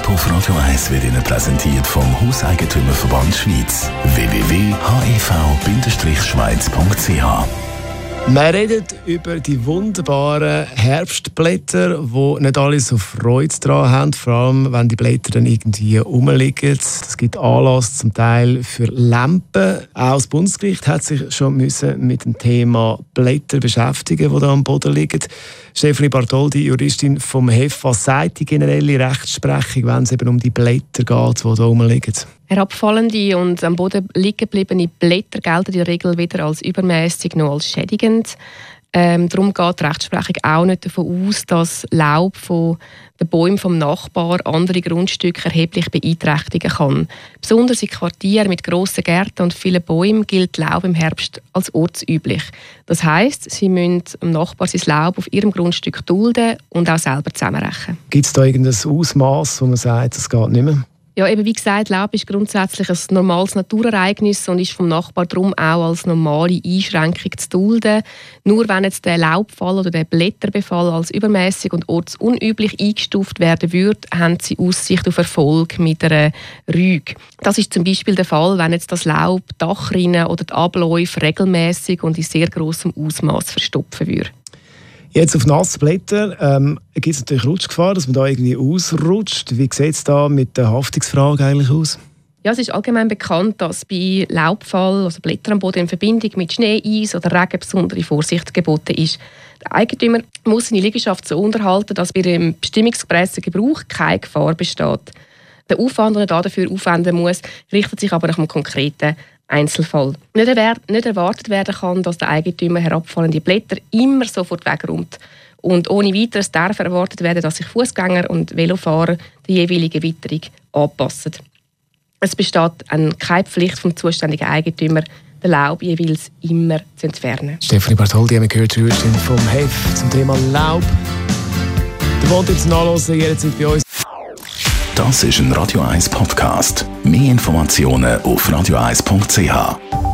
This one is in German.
Laub auf Radio 1 wird Ihnen präsentiert vom Hauseigentümerverband Schweiz. www.hev-schweiz.ch. Wir reden über die wunderbaren Herbstblätter, die nicht alle so Freude daran haben, vor allem wenn die Blätter dann irgendwie rumliegen. Es gibt Anlass zum Teil für Lampen. Auch das Bundesgericht hat sich schon mit dem Thema Blätter beschäftigen, die da am Boden liegen. Stefanie Bartholdi, Juristin vom HEF, was sagt die generelle Rechtsprechung, wenn es eben um die Blätter geht, die da rumliegen? Herabfallende und am Boden liegen gebliebene Blätter gelten in der Regel weder als übermäßig noch als schädigend. Darum geht die Rechtsprechung auch nicht davon aus, dass Laub von den Bäumen vom Nachbar andere Grundstücke erheblich beeinträchtigen kann. Besonders in Quartieren mit grossen Gärten und vielen Bäumen gilt Laub im Herbst als ortsüblich. Das heisst, sie müssen dem Nachbar sein Laub auf ihrem Grundstück dulden und auch selber zusammenrechnen. Gibt es da irgendein Ausmaß, wo man sagt, es geht nicht mehr? Ja, eben wie gesagt, Laub ist grundsätzlich ein normales Naturereignis und ist vom Nachbar darum auch als normale Einschränkung zu dulden. Nur wenn jetzt der Laubfall oder der Blätterbefall als übermäßig und ortsunüblich eingestuft werden würde, haben sie Aussicht auf Erfolg mit einer Rüge. Das ist zum Beispiel der Fall, wenn jetzt das Laub, die Dachrinnen oder die Abläufe regelmäßig und in sehr grossem Ausmaß verstopfen würde. Jetzt auf nasse Blätter gibt es natürlich Rutschgefahr, dass man da irgendwie ausrutscht. Wie sieht es da mit der Haftungsfrage eigentlich aus? Ja, es ist allgemein bekannt, dass bei Laubfall, also Blätter am Boden in Verbindung mit Schnee, Eis oder Regen besondere Vorsicht geboten ist. Der Eigentümer muss seine Liegenschaft so unterhalten, dass bei dem bestimmungsgemäßen Gebrauch keine Gefahr besteht. Der Aufwand, den er dafür aufwenden muss, richtet sich aber nach einem konkreten Einzelfall. Nicht erwartet werden kann, dass der Eigentümer herabfallende Blätter immer sofort wegräumt. Und ohne weiteres darf erwartet werden, dass sich Fußgänger und Velofahrer der jeweiligen Witterung anpassen. Es besteht keine Pflicht vom zuständigen Eigentümer, den Laub jeweils immer zu entfernen. Stefanie Bartholdi, haben wir gehört, Juristin vom HEF zum Thema Laub. Der wollt jetzt nachhören, jederzeit bei uns. Das ist ein Radio 1 Podcast. Mehr Informationen auf radio1.ch.